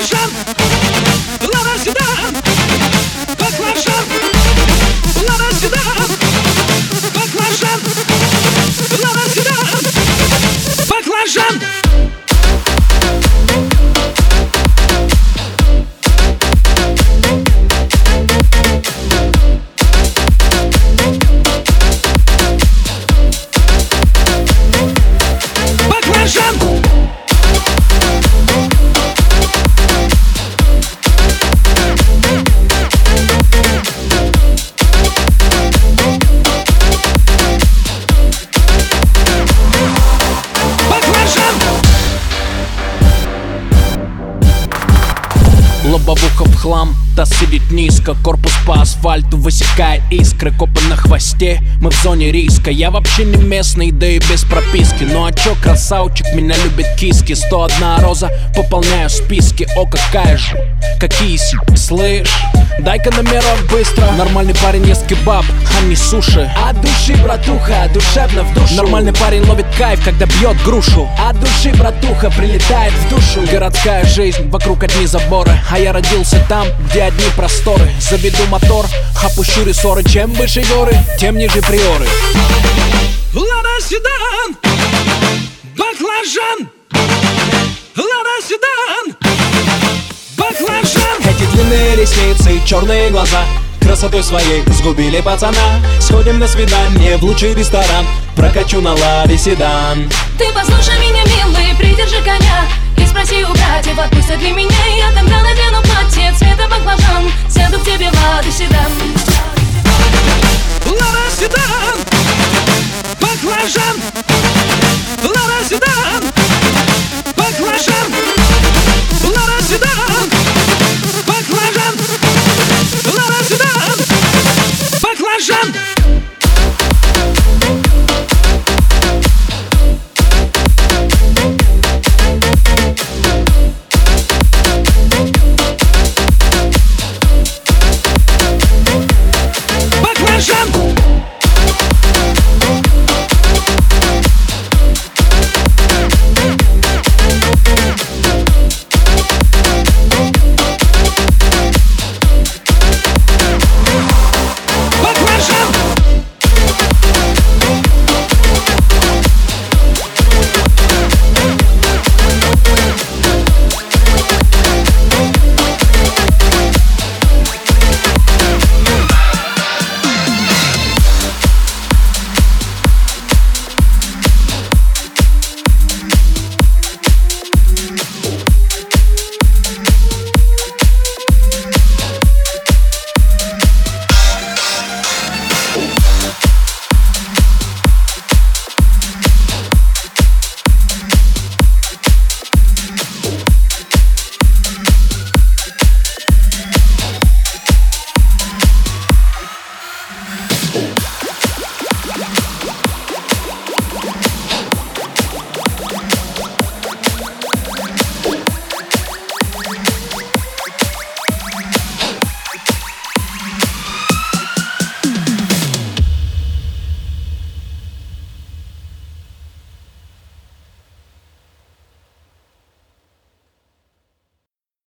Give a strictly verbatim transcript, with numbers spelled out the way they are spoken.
Баклажан, Лада Седан. Баклажан, Лада Седан. Баклажан, Лада Седан. Баклажан. Лобовуха в хлам, таз сидит низко, корпус по асфальту высекает искры. Копы на хвосте, мы в зоне риска. Я вообще не местный, да и без прописки. Ну а чё, красавчик, меня любит киски. Сто одна роза, пополняю списки. О, какая же, какие си, слышь? Дай-ка номерок быстро. Нормальный парень ест кебаб, а не суши. От души, братуха, душевно в душу. Нормальный парень ловит кайф, когда бьет грушу. От души, братуха, прилетает в душу. Городская жизнь, вокруг одни заборы, а я родился там, где одни просторы. Заведу мотор, опущу рессоры. Чем выше горы, тем ниже приоры. Лада Седан, баклажан. Лада Седан, баклажан. Эти длинные ресницы, черные глаза красотой своей сгубили пацана. Сходим на свидание в лучший ресторан, прокачу на Ладе Седан. Ты послушай меня, милый, придержи коня и спроси у братьев, отпустят ли меня. Я тогда надену платье цвета баклажан, сяду к тебе в Ладе Седан. Лада Седан, баклажан. Лада Седан,